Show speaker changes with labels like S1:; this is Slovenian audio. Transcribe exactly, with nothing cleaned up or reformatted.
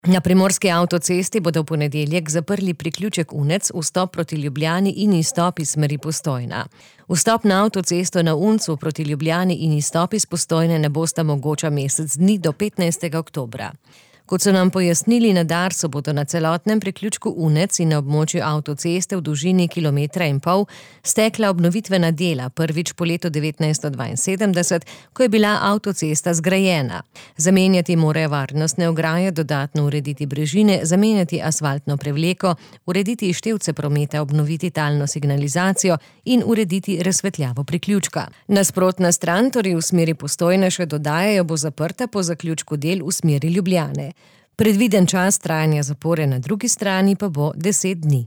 S1: Na primorski avtocesti bodo v ponedeljek zaprli priključek Unec, vstop proti Ljubljani in izstop iz smeri Postojna. Vstop na avtocesto na Uncu proti Ljubljani in izstop iz Postojne ne bosta mogoča mesec dni do petnajstega oktobra. Kot so nam pojasnili na Darsu, bodo na celotnem priključku Unec in na območju avtoceste v dolžini kilometra in pol stekla obnovitvena dela, prvič po letu devetnajststo dvainsedemdeset, ko je bila avtocesta zgrajena. Zamenjati morajo varnostne ograje, dodatno urediti brežine, zamenjati asfaltno prevleko, urediti števce prometa, obnoviti talno signalizacijo in urediti razsvetljavo priključka. Nasprotna stran, torej v smeri Postojne, še dodajajo, bo zaprta po zaključku del v smeri Ljubljane. Predviden čas trajanja zapore na drugi strani pa bo deset dni.